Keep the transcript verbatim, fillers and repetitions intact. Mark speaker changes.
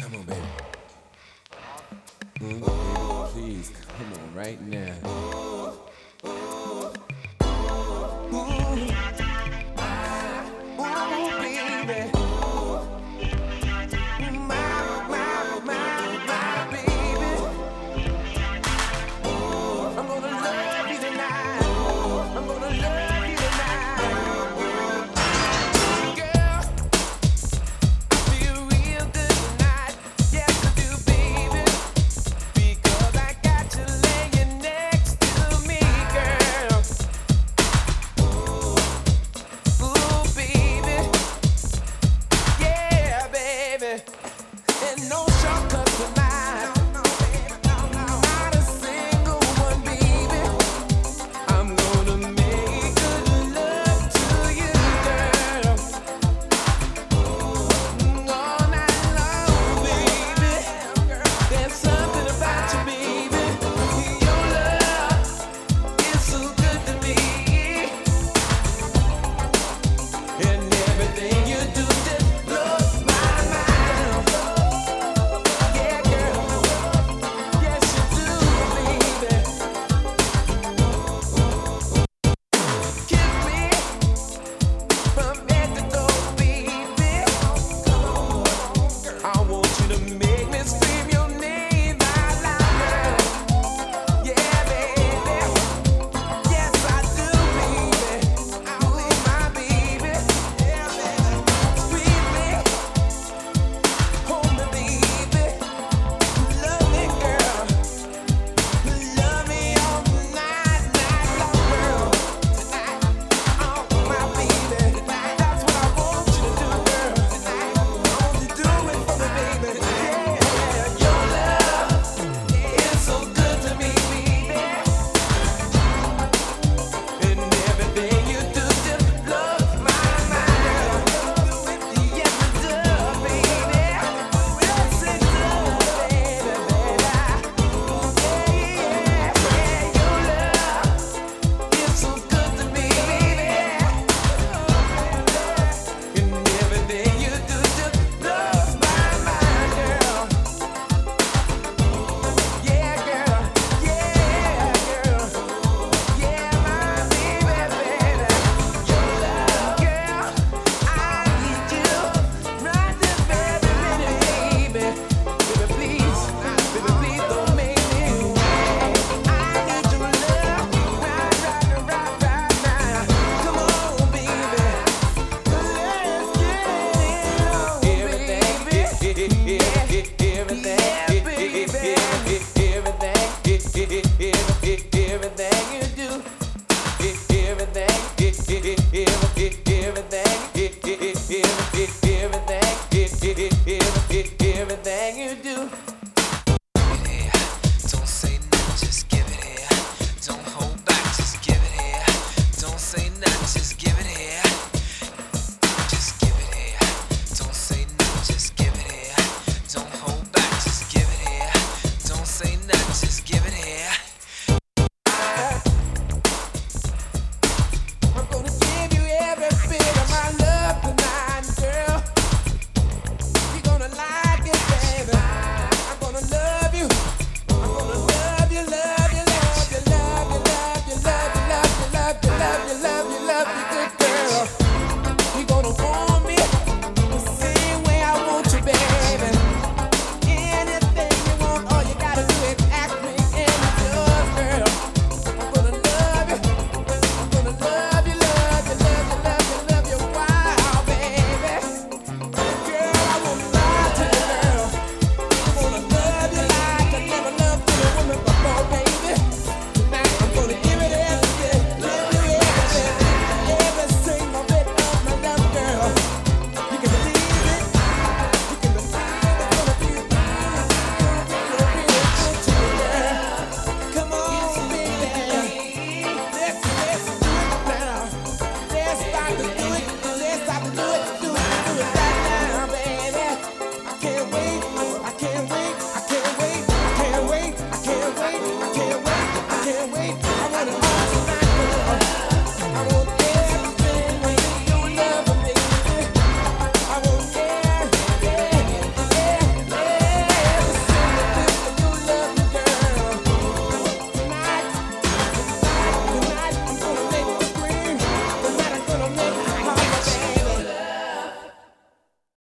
Speaker 1: Come on, baby. Mm, baby, please, come on right now. And no shortcuts tonight. Not a single one, baby. I'm gonna make good love to you, girl. All night long, baby. There's something about you, baby. Your love is so good to me. And everything you do just blows my mind. Everything you do